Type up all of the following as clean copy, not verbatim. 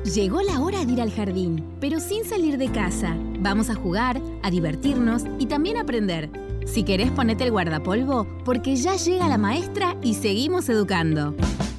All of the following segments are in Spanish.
Llegó la hora de ir al jardín, pero sin salir de casa. Vamos a jugar, a divertirnos y también a aprender. Si querés, ponete el guardapolvo, porque ya llega la maestra y seguimos educando.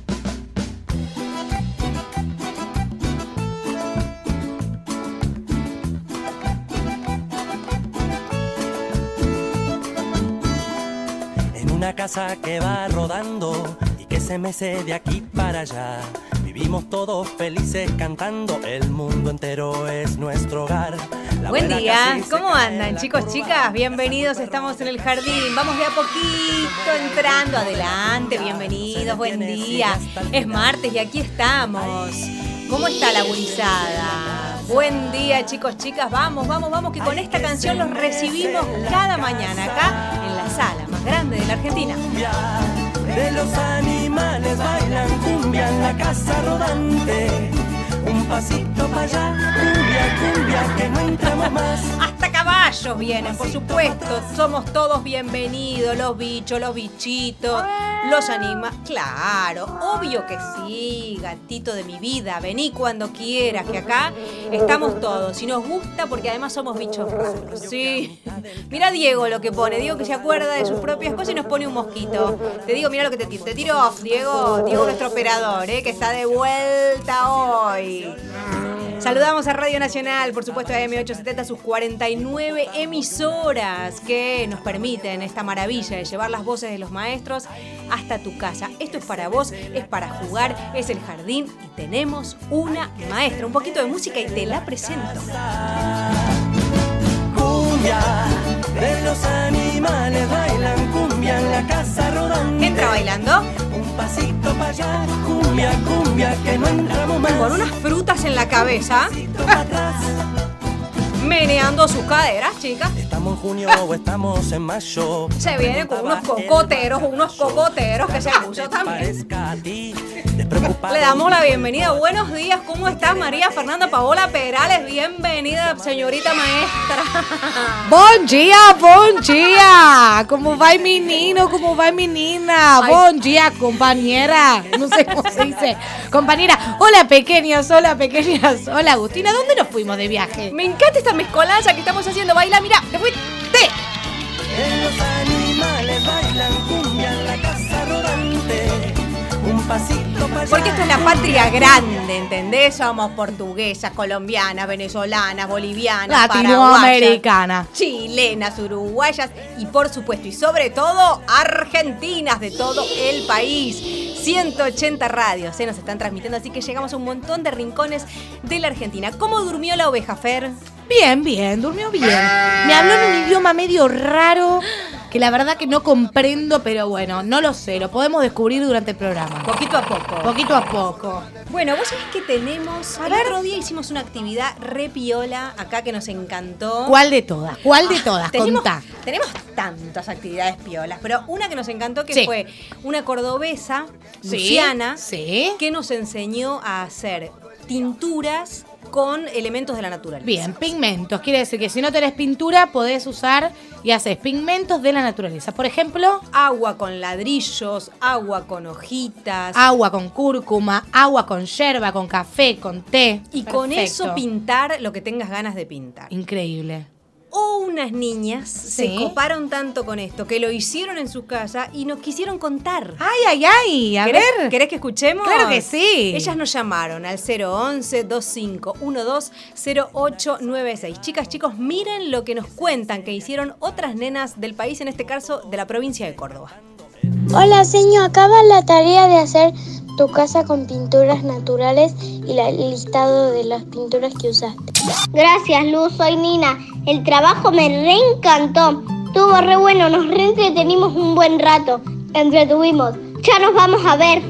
En una casa que va rodando y que se mece de aquí para allá. Vivimos todos felices cantando, el mundo entero es nuestro hogar. Buen día, ¿cómo andan chicos, chicas? Bienvenidos, estamos en el jardín, vamos de a poquito entrando, adelante, bienvenidos, buen día. Es martes y aquí estamos. ¿Cómo está la gurizada? Buen día chicos, chicas, vamos, que con esta canción los recibimos cada mañana acá en la sala más grande de la Argentina. De los animales bailan cumbia en la casa rodante. Un pasito para allá, cumbia, cumbia, que no entramos más. Hasta caballos vienen, por supuesto. Somos todos bienvenidos, los bichos, los bichitos, los animales. Claro, obvio que sí, gatito de mi vida. Vení cuando quieras, que acá estamos todos. Y nos gusta porque además somos bichos raros. Sí. Mira Diego lo que pone. Diego que se acuerda de sus propias cosas y nos pone un mosquito. Te digo, mira lo que te tiro. Te tiro off, Diego. Diego, nuestro operador, que está de vuelta hoy. Saludamos a Radio Nacional, por supuesto a AM870, sus 49 emisoras que nos permiten esta maravilla de llevar las voces de los maestros hasta tu casa. Esto es para vos, es para jugar, es el jardín y tenemos una maestra. Un poquito de música y te la presento. Cumbia, de los animales bailan cumbia en la casa rodante. ¿Entra bailando? Un pasito para allá, cumbia, cumbia, que no entramos más. Con unas frutas en la cabeza, meneando sus caderas, chicas. ¿Estamos en junio o estamos en mayo? Se vienen con unos cocoteros que se puso también. Le damos la bienvenida. Buenos días, ¿cómo estás, María Fernanda Paola Perales? Bienvenida, señorita maestra. Bom dia! ¿Cómo va el menino? ¿Cómo va menina? Ay. Bom dia, compañera. No sé cómo se dice. Compañera, hola pequeños. Hola Agustina, ¿dónde nos fuimos de viaje? Me encanta esta mezcolanza que estamos haciendo. Baila, mira, te fuiste. Los animales bailan cumbia en la casa rodante. Un pasito para allá. Porque esto es la patria grande, ¿entendés? Somos portuguesas, colombianas, venezolanas, bolivianas, Latinoamericana. paraguayas, chilenas, uruguayas y por supuesto y sobre todo argentinas de todo el país. 180 radios se nos están transmitiendo, así que llegamos a un montón de rincones de la Argentina. ¿Cómo durmió la oveja, Fer? Bien, durmió bien. Me habló en un idioma medio raro que la verdad que no comprendo, pero bueno, no lo sé, lo podemos descubrir durante el programa. Poquito a poco. Poquito a poco. Bueno, vos sabés que tenemos... El otro día hicimos una actividad re piola acá que nos encantó. ¿Cuál de todas? Contá. Tenemos tantas actividades piolas, pero una que nos encantó que Sí. fue una cordobesa, Sí, Luciana, sí. que nos enseñó a hacer tinturas con elementos de la naturaleza. Bien, pigmentos. Quiere decir que si no tenés pintura, podés usar y haces pigmentos de la naturaleza. Por ejemplo, Agua con ladrillos, agua con hojitas. agua con cúrcuma, agua con yerba, con café, con té. Y con Perfecto. eso pintar lo que tengas ganas de pintar. Increíble. O unas niñas se Sí. coparon tanto con esto que lo hicieron en su casa y nos quisieron contar. Ay, a ¿Querés, ver. ¿Querés que escuchemos? Claro que sí. Ellas nos llamaron al 011-2512-0896. Chicas, chicos, miren lo que nos cuentan que hicieron otras nenas del país, en este caso de la provincia de Córdoba. Hola, señor. Acaba la tarea de hacer tu casa con pinturas naturales y el listado de las pinturas que usaste. Gracias, Luz, soy Nina. El trabajo me reencantó. Estuvo re bueno, nos reentretenimos un buen rato. Entretuvimos. Ya nos vamos a ver.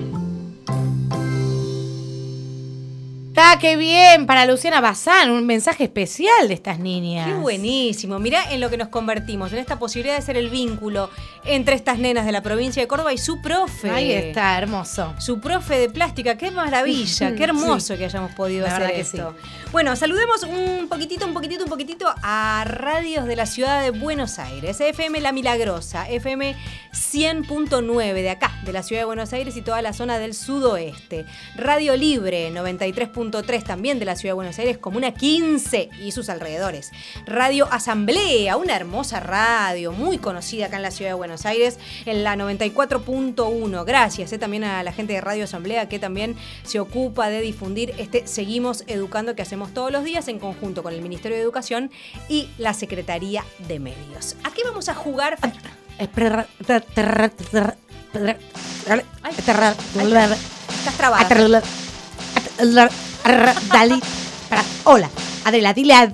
Está, qué bien. Para Luciana Bazán, un mensaje especial de estas niñas. Qué buenísimo. Mirá en lo que nos convertimos, en esta posibilidad de ser el vínculo entre estas nenas de la provincia de Córdoba y su profe. Ahí está, hermoso. Su profe de plástica, qué maravilla, qué hermoso que hayamos podido La hacer verdad que esto. Bueno, saludemos un poquitito a radios de la ciudad de Buenos Aires. FM La Milagrosa, FM 100.9 de acá, de la ciudad de Buenos Aires y toda la zona del sudoeste. Radio Libre 93.3 103.3 también de la Ciudad de Buenos Aires, Comuna 15 y sus alrededores. Radio Asamblea, una hermosa radio muy conocida acá en la Ciudad de Buenos Aires, en la 94.1. Gracias también a la gente de Radio Asamblea que también se ocupa de difundir este Seguimos Educando que hacemos todos los días en conjunto con el Ministerio de Educación y la Secretaría de Medios. ¿A qué vamos a jugar? Estás trabada. Hola, Adela, dile a...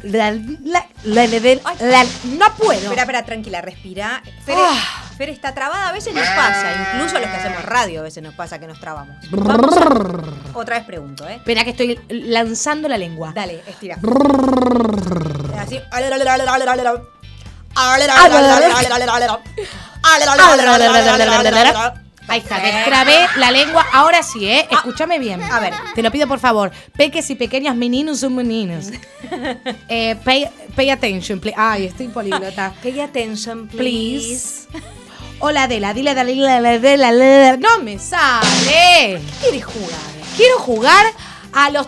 No puedo. Espera, tranquila, respira. Fer está trabada, a veces nos pasa, incluso a los que hacemos radio a veces nos pasa que nos trabamos. Otra vez pregunto, Espera que estoy lanzando la lengua. Dale, estira. Así. Ahí está, destrabé la lengua. Ahora sí, escúchame bien. A ver. Te lo pido por favor. Peques y pequeñas meninos son meninos. Pay attention, please. Ay, estoy políglota. Pay attention, please. Hola, Adela, dile a Adela. No me sale. ¿Qué quieres jugar? Quiero jugar a los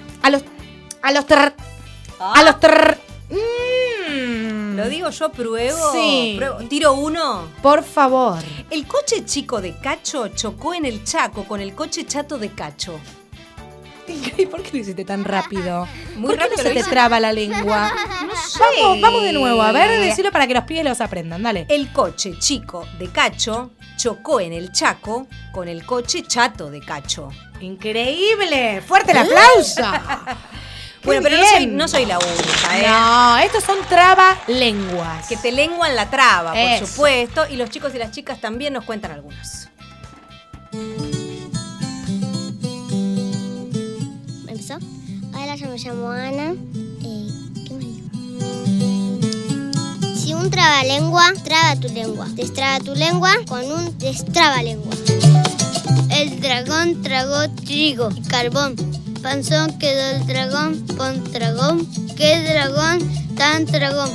Lo digo yo, pruebo. Sí. Tiro uno. Por favor. El coche chico de Cacho chocó en el Chaco con el coche chato de Cacho. ¿Por qué lo hiciste tan rápido? Muy ¿Por qué rápido no se lo te hice. traba la lengua? No sé. Vamos de nuevo, a ver, decilo para que los pibes los aprendan, dale. El coche chico de Cacho chocó en el Chaco con el coche chato de Cacho. ¡Increíble! ¡Fuerte el aplauso! Bueno, pero no soy la única, No, estos son trabalenguas. Que te lenguan la traba, por Eso. supuesto. Y los chicos y las chicas también nos cuentan algunos. ¿Empezó? Hola, yo me llamo Ana. ¿Qué me dijo? Si un trabalengua, traba tu lengua. Destraba tu lengua con un destrabalengua. El dragón tragó trigo y carbón. Panzón quedó el dragón, pon dragón. ¿Qué dragón tan dragón?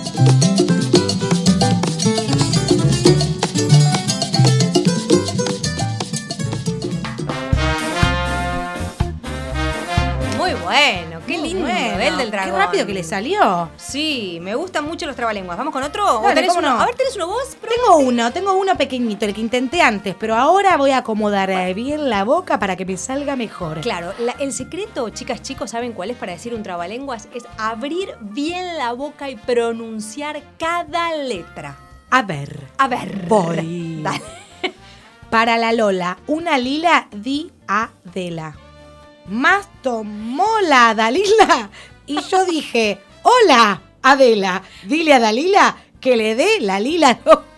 Muy bueno, qué lindo. Bueno, El del dragón. Qué rápido que le salió. Sí, me gustan mucho los trabalenguas. ¿Vamos con otro? Dale, ¿O tenés cómo uno? no. A ver, ¿tenés uno vos? Tengo uno pequeñito, el que intenté antes, pero ahora voy a acomodar bien la boca para que me salga mejor. Claro, el secreto, chicas, chicos, ¿saben cuál es para decir un trabalenguas? Es abrir bien la boca y pronunciar cada letra. A ver. Voy. Dale. Para la Lola, una lila di Adela. Más tomó la Dalila y yo dije, hola Adela, dile a Dalila que le dé la lila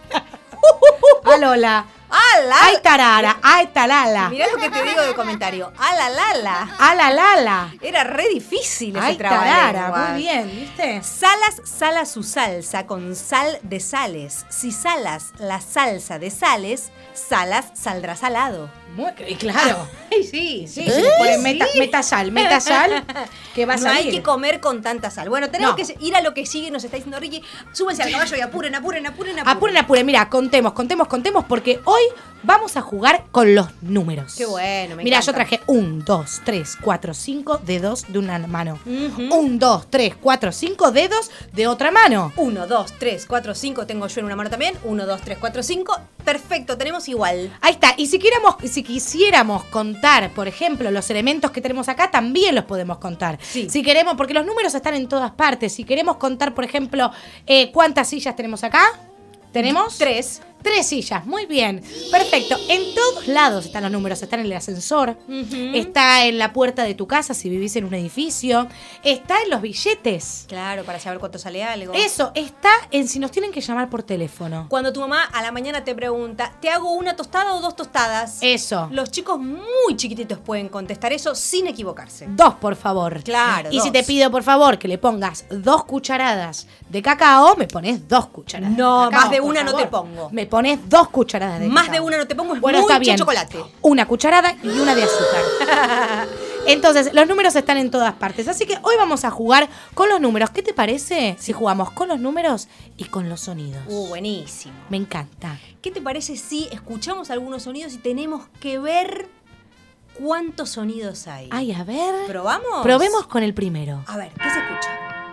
a Lola. ¡Ala! ¡Ay, tarara! ¡Ay, talala! Mirá lo que te digo de comentario. ¡Ala, lala! ¡Ala, lala! Era re difícil ese ¡Ay, trabalenguas. tarara! Muy bien, ¿viste? Salas sala su salsa con sal de sales. Si salas la salsa de sales, Salas saldrá salado. Muy, claro. Ay, sí, Sí, se le pone meta sal, que va a No salir. hay que comer con tanta sal. Bueno, tenemos No. que ir a lo que sigue. Nos está diciendo Ricky, súbense al caballo y apuren. Apuren. Mira, contemos, porque hoy vamos a jugar con los números. Qué bueno, me Mira, encanta. yo traje 1, 2, 3, 4, 5 dedos de una mano. Ujú. 1, 2, 3, 4, 5 dedos de otra mano. 1, 2, 3, 4, 5. Tengo yo en una mano también. 1, 2, 3, 4, 5. Perfecto, tenemos igual. Ahí está. Y si quisiéramos contar, por ejemplo, los elementos que tenemos acá, también los podemos contar. Sí. Si queremos, porque los números están en todas partes. Si queremos contar, por ejemplo, ¿cuántas sillas tenemos acá? ¿Tenemos? 3. 3 sillas, muy bien. Perfecto. En todos lados están los números. Está en el ascensor, está en la puerta de tu casa si vivís en un edificio, está en los billetes. Claro, para saber cuánto sale algo. Eso, está en si nos tienen que llamar por teléfono. Cuando tu mamá a la mañana te pregunta, ¿te hago una tostada o 2 tostadas? Eso. Los chicos muy chiquititos pueden contestar eso sin equivocarse. 2, por favor. Claro, Y si 2. te pido, por favor, que le pongas 2 cucharadas de cacao, me pones 2 cucharadas. No, de cacao, más de por una no favor. te pongo. Me pones 2 cucharadas de Más cacao. de una no te pongo, es Bueno, está mucho bien. chocolate. Una cucharada y una de azúcar. Entonces, los números están en todas partes. Así que hoy vamos a jugar con los números. ¿Qué te parece si jugamos con los números y con los sonidos? Buenísimo. Me encanta. ¿Qué te parece si escuchamos algunos sonidos y tenemos que ver cuántos sonidos hay. Ay, a ver. ¿Probamos? Probemos con el primero. A ver, ¿qué se escucha?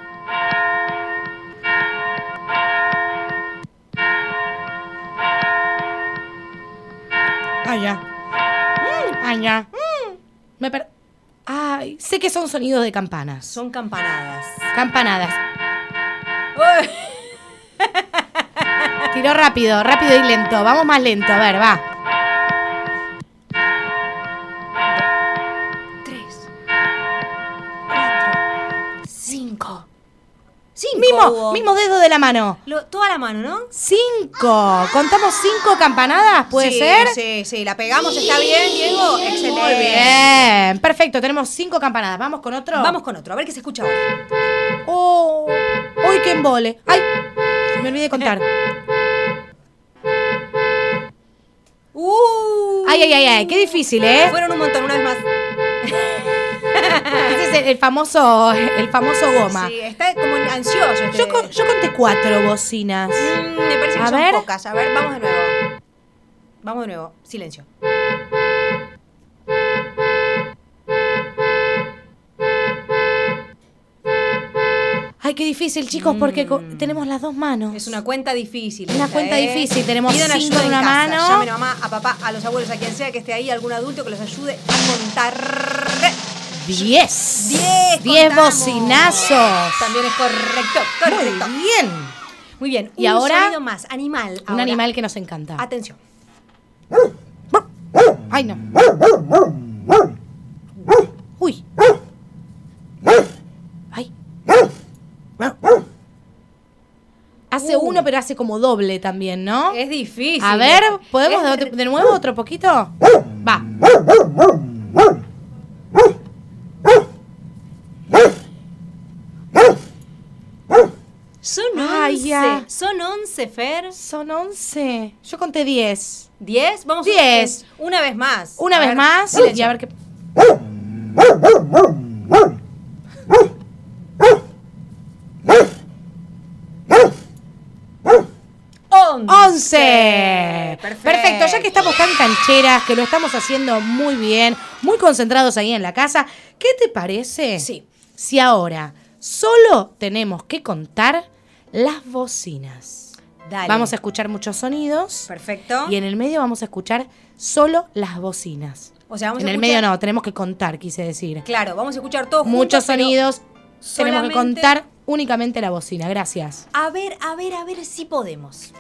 Ay, ya. Ay, ya. Ay, sé que son sonidos de campanas. Son campanadas. Campanadas. Uy. Tiró rápido y lento. Vamos más lento, a ver, va. 3, 4, 5. Mismo dedo de la mano. Toda la mano, ¿no? 5. ¿Contamos 5 campanadas? ¿Puede ser? Sí, la pegamos. ¿Está bien, Diego? Excelente. Muy bien. Perfecto, tenemos 5 campanadas. ¿Vamos con otro? Vamos con otro, a ver qué se escucha ahora. ¡Oh! ¡Uy, qué embole! ¡Ay! Me olvidé de contar. ¡Ay! ¡Qué difícil, eh! Fueron un montón, una vez más. Ese es el famoso goma. Sí, está como ansioso. Yo conté 4 bocinas. Me parece que A son ver. pocas. A ver, vamos de nuevo. Silencio. Ay, qué difícil, chicos, porque tenemos las 2 manos. Es una cuenta difícil. Una esta, cuenta difícil. Tenemos Pidan 5 ayuda en una casa. mano. Llamen a mamá, a papá, a los abuelos, a quien sea que esté ahí, algún adulto que los ayude a contar. 10. 10 contamos. Bocinazos. También es correcto. Muy bien. Muy bien. Y un ahora, sonido más, animal. Un Ahora, animal que nos encanta. atención. Ay, no. Uy. Ay. Hace uno, pero hace como doble también, ¿no? Es difícil. A ver, ¿podemos de nuevo otro poquito? Va. Son 11. Ay, ya. Son 11, Fer. Son 11. Yo conté 10. 10. Vamos 10. Una vez más. Una A vez ver, más. silencio. Y a ver qué. 11. Perfecto, ya que estamos tan cancheras, que lo estamos haciendo muy bien, muy concentrados ahí en la casa, ¿qué te parece? Sí. Si ahora solo tenemos que contar las bocinas. Dale. Vamos a escuchar muchos sonidos. Perfecto. Y en el medio vamos a escuchar solo las bocinas. O sea, vamos En a el escuchar- medio no, tenemos que contar, quise decir. Claro, vamos a escuchar todos Muchos juntos, pero sonidos, tenemos que solamente- contar únicamente la bocina. Gracias. A ver si podemos.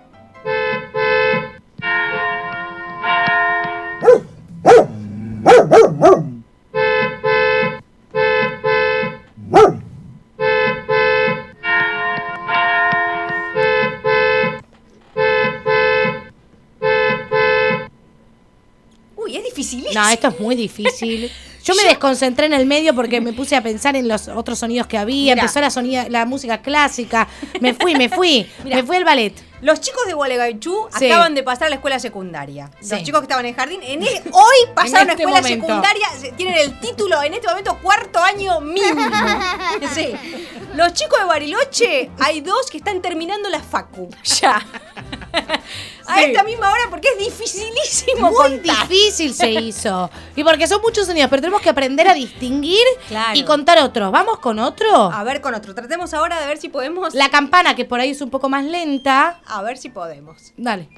Uy, es dificilísimo. No, esto es muy difícil. Yo me desconcentré en el medio porque me puse a pensar en los otros sonidos que había. Mirá. Empezó la música clásica. Me fui. Mirá. Me fui al ballet. Los chicos de Gualeguaychú Sí. acaban de pasar a la escuela secundaria. Sí. Los chicos que estaban en jardín, hoy pasaron a este escuela momento. secundaria, tienen el título en este momento 4º año mínimo. Sí. Los chicos de Bariloche, hay 2 que están terminando la facu. Ya. A esta misma hora porque es dificilísimo Muy contar. difícil se hizo. Y porque son muchos sonidos, pero tenemos que aprender a distinguir Claro. y contar otros. ¿Vamos con otro? A ver con otro. Tratemos ahora de ver si podemos. La campana, que por ahí es un poco más lenta. A ver si podemos. Dale.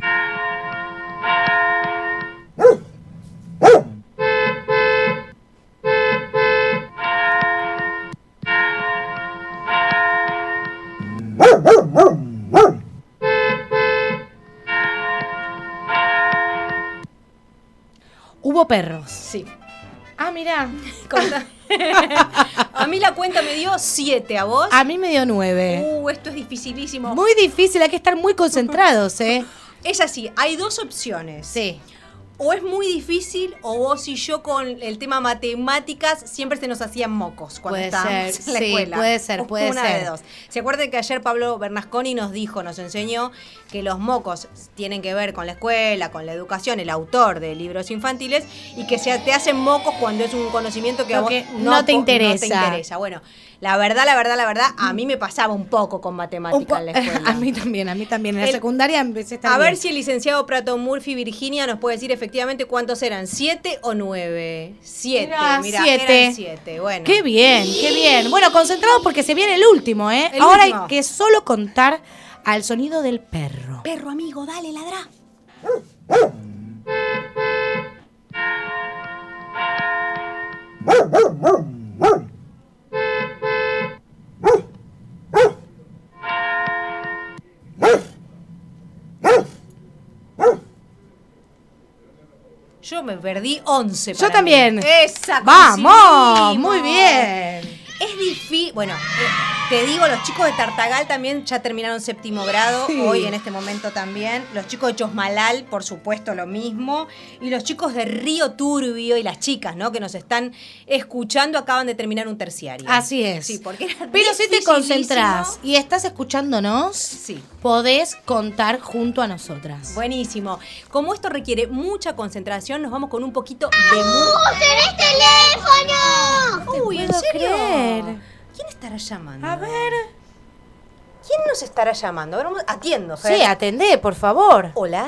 Hubo perros. Sí. Ah, mirá. Conta- A mí la cuenta me dio 7, ¿a vos? A mí me dio 9. Esto es dificilísimo. Muy difícil, hay que estar muy concentrados, ¿eh? Es así, hay 2 opciones. Sí. O es muy difícil, o vos y yo con el tema matemáticas siempre se nos hacían mocos cuando Puede estábamos ser, en la sí, escuela. puede Una ser. de dos. ¿Se acuerdan que ayer Pablo Bernasconi nos enseñó que los mocos tienen que ver con la escuela, con la educación, el autor de libros infantiles, y que te hacen mocos cuando es un conocimiento que a Lo vos que no te interesa. Bueno, la verdad, a mí me pasaba un poco con matemática en la escuela. A mí también. En la secundaria empecé a estar A ver bien. si el licenciado Prato Murphy Virginia nos puede decir efectivamente efectivamente, ¿cuántos eran? ¿7 o 9? 7, Mirá, eran 7. 7, bueno. Qué bien, qué bien. Bueno, concentrados porque se viene el último, ¿eh? El Ahora último. hay que solo contar al sonido del perro. Perro amigo, dale, ladrá. Yo me perdí 11. Yo también. Esa. ¡Vamos! coincidimos. Muy bien. Es difícil. Bueno, te digo, los chicos de Tartagal también ya terminaron 7º grado, Sí. hoy en este momento también. Los chicos de Chosmalal, por supuesto, lo mismo. Y los chicos de Río Turbio y las chicas, ¿no? Que nos están escuchando, acaban de terminar un terciario. Así es. Sí, porque era Pero si te dificilísimo. concentrás y estás escuchándonos, Sí. podés contar junto a nosotras. Buenísimo. Como esto requiere mucha concentración, nos vamos con un poquito de música. ¡Tenés teléfono! Uy, ¿en puedo serio? creer. ¿Quién estará llamando? A ver. ¿Quién nos estará llamando? A ver, atiendo, Fer. Sí, atendé, por favor. Hola.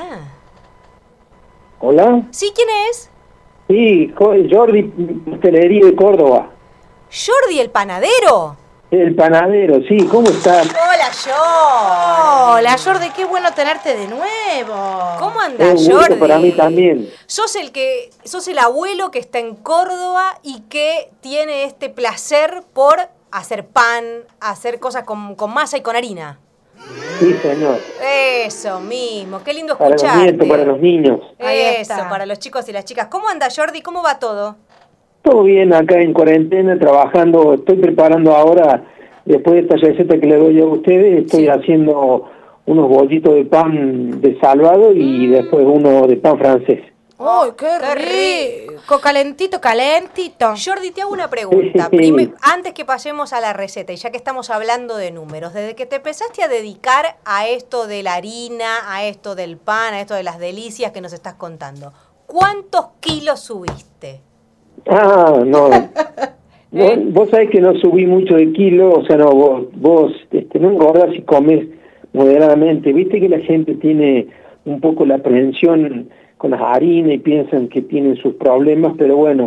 Hola, ¿Sí, quién es? sí, Jordi, pastelería de Córdoba. Jordi, el panadero. El panadero, sí, ¿cómo estás? Hola, Jordi. Hola, Jordi, qué bueno tenerte de nuevo. ¿Cómo Es andás, un gusto Jordi? para mí también. Sos el abuelo que está en Córdoba y que tiene este placer por hacer pan, hacer cosas con masa y con harina. Sí, señor. Eso mismo, qué lindo Para los escucharte. nietos, para los niños. Ahí Eso, está. para los chicos y las chicas. ¿Cómo anda, Jordi? ¿Cómo va todo? Todo bien acá en cuarentena, trabajando. Estoy preparando ahora, después de esta receta que le doy a ustedes, estoy haciendo unos bollitos de pan de salvado y después uno de pan francés. ¡Uy, qué Qué rico! Calentito, calentito. Jordi, te hago una pregunta. Antes que pasemos a la receta, y ya que estamos hablando de números, desde que te empezaste a dedicar a esto de la harina, a esto del pan, a esto de las delicias que nos estás contando, ¿cuántos kilos subiste? Ah, no. No, vos sabés que no subí mucho de kilo, o sea, no, vos no engordas si comes moderadamente. Viste que la gente tiene un poco la aprehensión con las harinas y piensan que tienen sus problemas, pero bueno,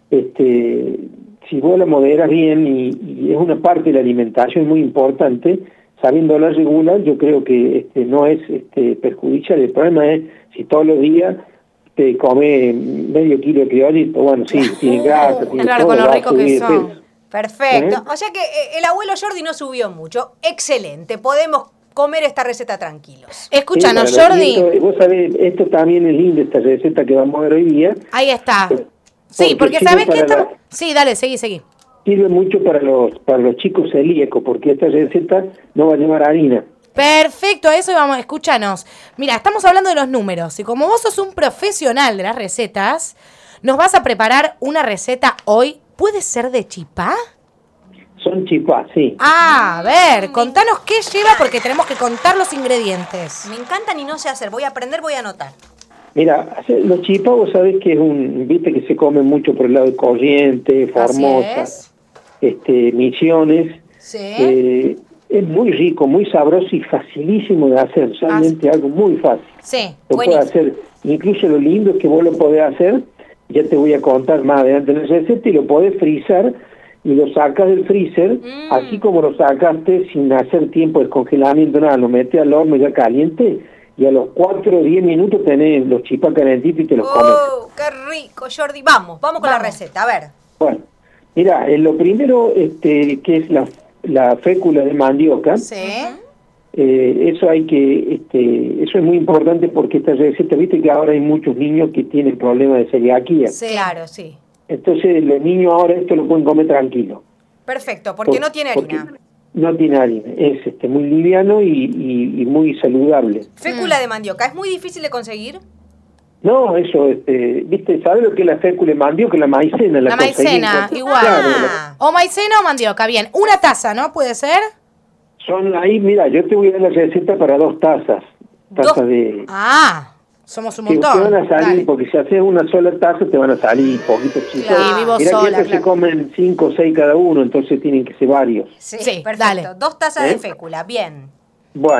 si vos la moderas bien y es una parte de la alimentación muy importante, sabiéndola regular, yo creo que no es perjudicial. El problema es si todos los días te come medio kilo de criollito, bueno, sí, tiene grasa, tiene Claro, todo, con lo va a rico que subir de son. peso. Perfecto. O sea que el abuelo Jordi no subió mucho. Excelente. Podemos comer esta receta tranquilos. Escúchanos, Sí, para los Jordi. nietos, vos sabés, esto también es lindo, esta receta que vamos a ver hoy día. Ahí está. Sí, porque sirve ¿sabes qué? para Sí, dale, seguí. Sirve mucho para los chicos celíacos, porque esta receta no va a llevar harina. Perfecto, a eso vamos, escúchanos. Mira, estamos hablando de los números y como vos sos un profesional de las recetas, nos vas a preparar una receta hoy. ¿Puede ser de chipá? Son chipá, sí. A ver, contanos qué lleva porque tenemos que contar los ingredientes. Me encantan y no sé hacer. Voy a aprender, voy a anotar. Mira, los chipá vos sabés que viste que se come mucho por el lado de Corrientes, Formosa, Misiones. Sí. Es muy rico, muy sabroso y facilísimo de hacer, realmente algo muy fácil. Sí. Lo puedes hacer, incluso lo lindo es que vos lo podés hacer, ya te voy a contar más adelante en la receta, y lo podés frizar y lo sacas del freezer, así como lo sacaste sin hacer tiempo de descongelamiento, nada, lo metes al horno ya caliente y a los 4 o 10 minutos tenés los chipá calentitos y te los comes. ¡Oh, qué rico, Jordi! Vamos con la receta, a ver. Bueno, mira, lo primero que es la fécula de mandioca. Sí. Eso eso es muy importante porque esta receta, viste que ahora hay muchos niños que tienen problemas de celiaquía. Sí. Claro, sí. Entonces los niños ahora esto lo pueden comer tranquilo. Perfecto, porque no tiene harina. Porque no tiene harina, es muy liviano y muy saludable. Fécula de mandioca, ¿es muy difícil de conseguir? No, eso, viste, ¿sabes lo que es la fécula de mandioca? La maicena. La maicena, igual. Ah. O maicena o mandioca, bien. Una taza, ¿no? ¿Puede ser? Son ahí, mira, yo te voy a dar la receta para 2 tazas. Tazas de... Ah, somos un Que te montón. van a salir, Dale. porque si haces una sola taza te van a salir poquitos chicos. Claro. Y vivo Mira sola, que estos claro. se comen 5 o 6 cada uno, entonces tienen que ser varios. Sí, Sí, perfecto. dale. 2 tazas de ¿Eh? fécula, bien. Bueno,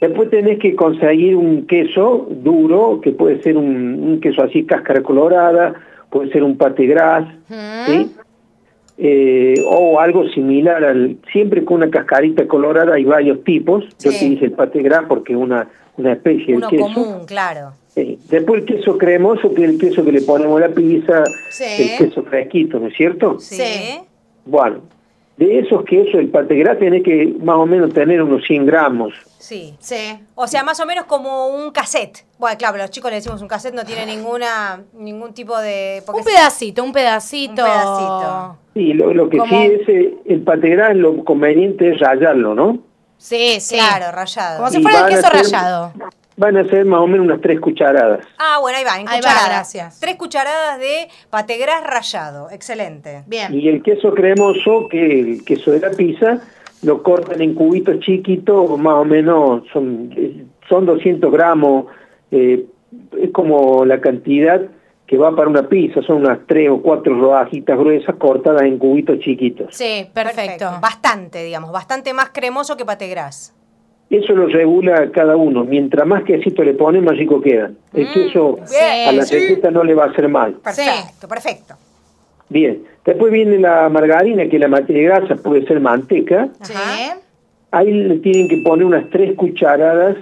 Después tenés que conseguir un queso duro, que puede ser un queso así, cáscara colorada, puede ser un pate gras, ¿sí? O algo similar, siempre con una cascarita colorada hay varios tipos. Sí. Yo te dije el pate gras porque es una especie Uno de queso. común, claro. Después el queso cremoso, que es el queso que le ponemos a la pizza, Sí. el queso fresquito, ¿no es cierto? Sí. Bueno, de esos quesos, el pate gras tiene que más o menos tener unos 100 gramos. Sí. Sí. O sea, más o menos como un cassette. Bueno, claro, los chicos le decimos un cassette, no tiene ningún tipo de... porque Un pedacito. Un pedacito. Sí, lo que Como- sí es el pate gras, lo conveniente es rallarlo, ¿no? Sí, sí. Claro, rallado. Como si Y fuera el van a queso ser- rallado. Van a ser más o menos unas 3 cucharadas. Ah, bueno, ahí va, en Ahí va, cucharadas. gracias. 3 cucharadas de pate gras rallado. Excelente. Bien. Y el queso cremoso, que el queso de la pizza, lo cortan en cubitos chiquitos, más o menos son 200 gramos, es como la cantidad que va para una pizza, son unas 3 o 4 rodajitas gruesas cortadas en cubitos chiquitos. Sí, perfecto. Bastante, digamos, bastante más cremoso que pate gras. Eso lo regula cada uno, mientras más quesito le pone, más rico quedan. El queso bien, a la sí. receta no le va a hacer mal. Perfecto, perfecto. Bien, después viene la margarina, que la materia grasa puede ser manteca. Sí. Ahí le tienen que poner unas 3 cucharadas,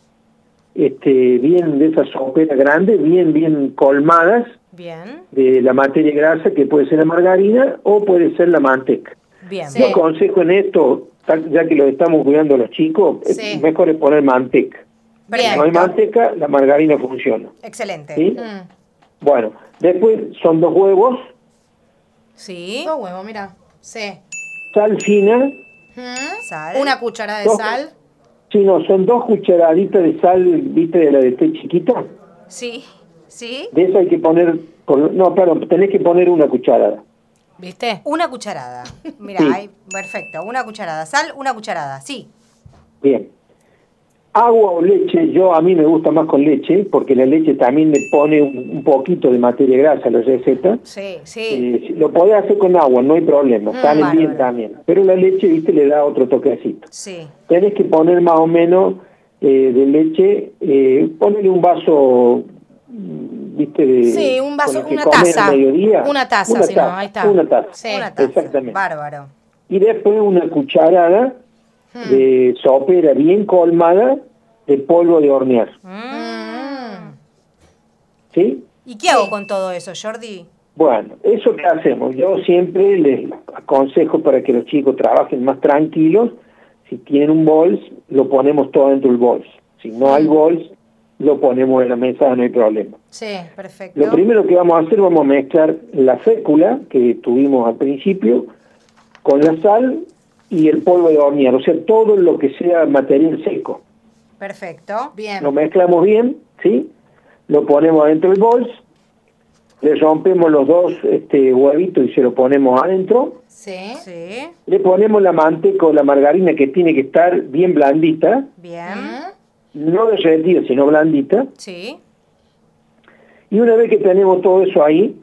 bien de esa sopera grande, bien colmadas Bien, de la materia grasa, que puede ser la margarina o puede ser la manteca. bien. Sí. Yo aconsejo en esto, ya que lo estamos cuidando a los chicos, Sí. mejor es poner manteca. Bien. Si no hay manteca, la margarina funciona. Excelente. ¿Sí? Mm. Bueno, después son 2 huevos, Sí. 2 huevos, mira. Sí. sal fina. Sal. Una cucharada de Dos. sal. Sí, no, son 2 cucharaditas de sal, ¿viste? De la de té chiquita. Sí. Sí. De eso hay que poner, tenés que poner 1 cucharada. ¿Viste? Una cucharada. Mira, Sí. ahí, perfecto. Una cucharada. Sal, una cucharada. Sí. Bien. Agua o leche, a mí me gusta más con leche, porque la leche también le pone un poquito de materia grasa a la receta. Sí, sí. Lo podés hacer con agua, no hay problema, salen bien bárbaro. también. Pero la leche, viste, le da otro toquecito. Sí. Tenés que poner más o menos de leche, ponerle un vaso, viste, Sí, un vaso, con el que una comes taza. al mediodía. Una taza, si no, ahí está. Una taza. Sí. Una taza. Exactamente. Bárbaro. Y después una cucharada de sopera bien colmada de polvo de hornear. ¿Sí? ¿Y qué hago con todo eso, Jordi? Bueno, eso que hacemos, yo siempre les aconsejo para que los chicos trabajen más tranquilos, si tienen un bols, lo ponemos todo dentro del bols. Si no hay bols, lo ponemos en la mesa, no hay problema. Sí. Perfecto. Lo primero que vamos a hacer, vamos a mezclar la fécula que tuvimos al principio con la sal y el polvo de hornear, o sea, todo lo que sea material seco. Perfecto. Bien. Lo mezclamos bien, ¿sí? Lo ponemos adentro del bols, le rompemos los 2 huevitos y se lo ponemos adentro. Sí. Sí. Le ponemos la manteca o la margarina, que tiene que estar bien blandita, Bien. no derretida, sino blandita. Sí. Y una vez que tenemos todo eso ahí,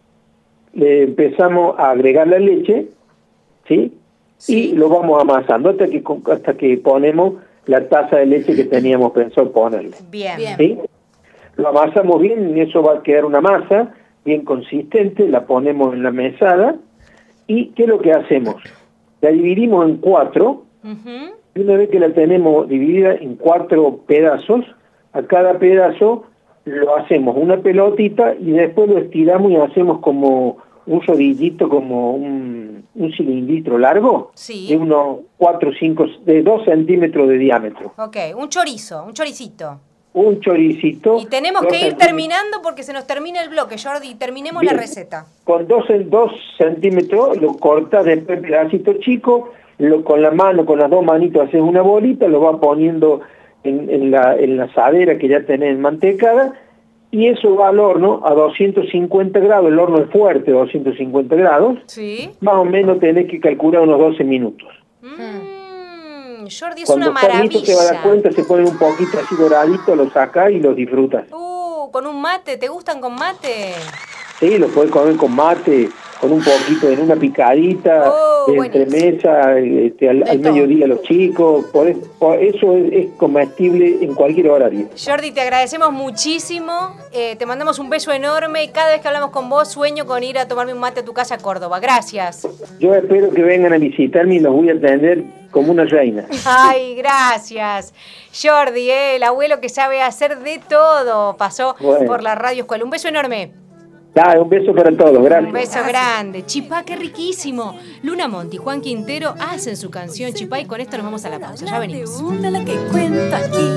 le empezamos a agregar la leche, ¿sí? Sí. Y lo vamos amasando hasta que ponemos la taza de leche que teníamos pensado ponerle. Bien. Bien. ¿Sí? Lo amasamos bien y eso va a quedar una masa bien consistente, la ponemos en la mesada. ¿Y qué es lo que hacemos? La dividimos en 4, Ujú. y una vez que la tenemos dividida en 4 pedazos, a cada pedazo lo hacemos una pelotita y después lo estiramos y hacemos como un rodillito, como un cilindrito largo, Sí. de unos 4 o 5, de 2 centímetros de diámetro. Ok, un chorizo, un choricito. Un choricito. Y tenemos 2 que ir centímetros. terminando porque se nos termina el bloque, Jordi. Terminemos Bien. la receta. Con 2 centímetros lo cortas después pedacitos chicos, con la mano, con las 2 manitos haces una bolita, lo vas poniendo en la asadera que ya tenés mantecada, y eso va al horno a 250 grados, el horno es fuerte, 250 grados, Sí. más o menos tenés que calcular unos 12 minutos. Jordi, es Cuando una está listo te vas a dar maravilla. cuenta, se ponen un poquito así doraditos, los sacás y los disfrutas. Con un mate, ¿te gustan con mate? Sí, lo podés comer con mate, con un poquito, en una picadita, entre mesa, al mediodía los chicos, eso es comestible en cualquier horario. Jordi, te agradecemos muchísimo, te mandamos un beso enorme y cada vez que hablamos con vos sueño con ir a tomarme un mate a tu casa a Córdoba. Gracias. Yo espero que vengan a visitarme y los voy a atender como una reina. Ay, gracias. Jordi, el abuelo que sabe hacer de todo, pasó por la Radio Escuela. Un beso enorme. Dale, un beso para todos, gracias. Un beso grande. Chipá, qué riquísimo. Luna Monti y Juan Quintero hacen su canción Chipá y con esto nos vamos a la pausa. Ya venimos. La que cuenta aquí.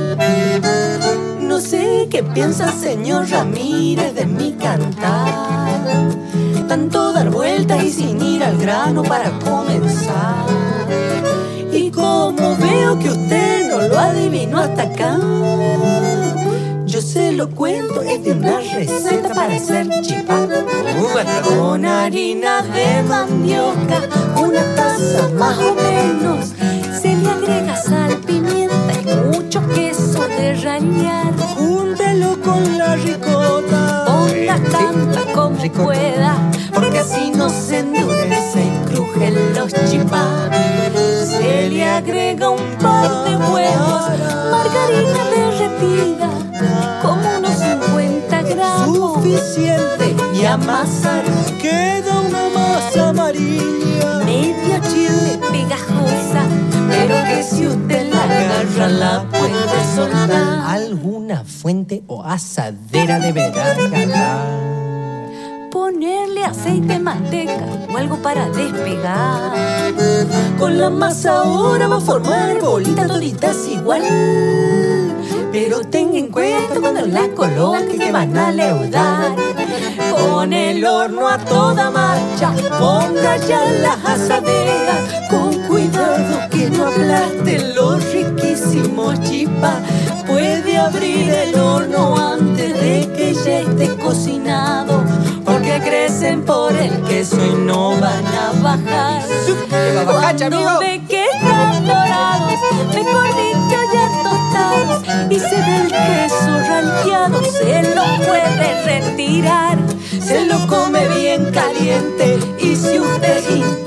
No sé qué piensa señor Ramírez de mi cantar. Tanto dar vueltas y sin ir al grano para comenzar. Y como veo que usted no lo adivinó hasta acá, yo se lo cuento, es de una receta para hacer chipá. Con harina de mandioca, una taza más o menos. Se le agrega sal, pimienta y mucho queso de rallar. Júntelo con la ricota. Ponga tanta como pueda, porque así no se endurece y crujen los chipá. Se le agrega un par de huevos, margarina derretida, como unos 50 gramos. Suficiente. Y amasar. Queda una masa amarilla, media chile pegajosa, pero que si usted la agarra la puede soltar. Alguna fuente o asadera deberá agarrar. Ponerle aceite, manteca o algo para despegar. Con la masa ahora va a formar bolitas toditas igual. Pero ten en cuenta cuando la coloque que van a leudar. Con el horno a toda marcha, ponga ya las asaderas. Con cuidado que no aplaste los riquísimos chipá. Puede abrir el horno antes de que ya esté cocinado, porque crecen por el queso y no van a bajar. Cuando ve que están dorados, mejor dicho ya tostados, y se ve el queso ranqueado, se lo puede retirar. Se lo come bien caliente y si usted